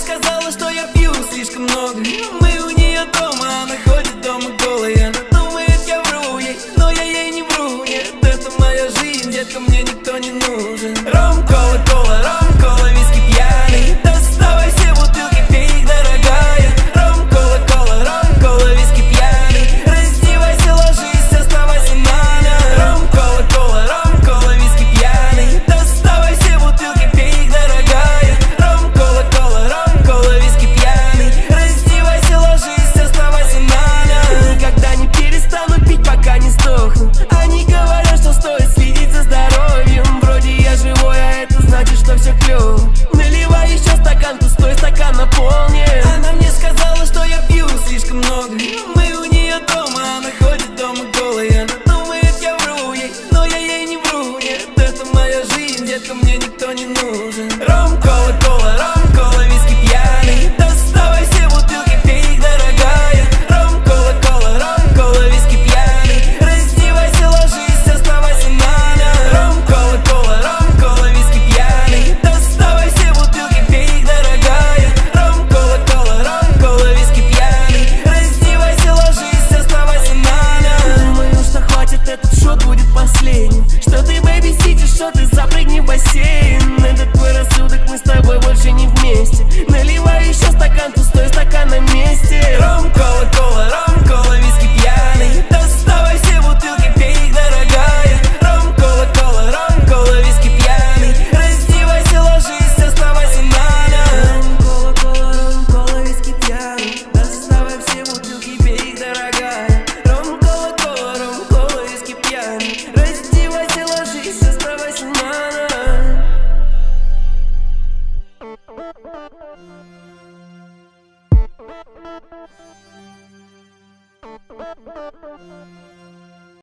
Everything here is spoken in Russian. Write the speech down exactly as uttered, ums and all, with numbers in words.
сказала, что я пью слишком много. Мы у нее дома, она ходит дома голая. Она думает, я вру ей, но я ей не вру. Нет, это моя жизнь, детка, мне никто не нужен. Ром, кола, кола, ром, кола, виски пьяный. Доставай все бутылки, пей их, дорогая. Ром, кола, кола, ром, кола, виски пьяный. Раздевайся, ложись, оставайся на ночь. Ром, кола, кола, ром, кола, виски пьяный. Доставай все бутылки, пей их, дорогая. Ром, кола, кола, ром, кола, виски пьяный. Раздевайся, ложись, оставайся на ночь. Никогда не перестану пить, пока не сдохну. Они говорят, что стоит следить за здоровьем. Вроде я живой, а это значит, что все клёво. Наливай еще стакан, пустой стакан наполнен. Она мне сказала, что я пью слишком много. Мы у нее дома, она ходит дома голая. Она думает, я вру ей, но я ей не вру. Нет, это моя жизнь, детка, мне никто не нужен. Ром, кола, кола, ром, кола, виски пьяный. Доставай все бутылки, пей их, дорогая. Ром, кола, кола, ром, кола, виски пьяный. Раздевайся, ложись, оставайся на ночь. Ром, кола, кола, ром, кола, виски пьяный. Доставай все бутылки, пей их, дорогая. Ром, кола, кола, ром, кола, виски пьяный. Раздевайся, ложись, оставайся на ночь. Думаю, что хватит, этот шот будет последним. Что ты, бэйби, сидишь, что ты, запрыгни в бассейн. Это твой рассудок, мы с тобой больше не вместе. Наливай еще стакан, пустой стакан на месте. Ром, кола, кола, ром, кола, виски пьяный. Доставай все бутылки, пей их, дорогая. Ром, кола, кола, ром, кола, виски пьяный. Раздевайся, ложись, оставайся на ночь. Ром, кола, кола, ром, кола, виски пьяный. Доставай все бутылки, пей их, дорогая. Ром, кола, кола, ром, кола, виски пьяный. Раздевайся, ложись, оставайся на ночь.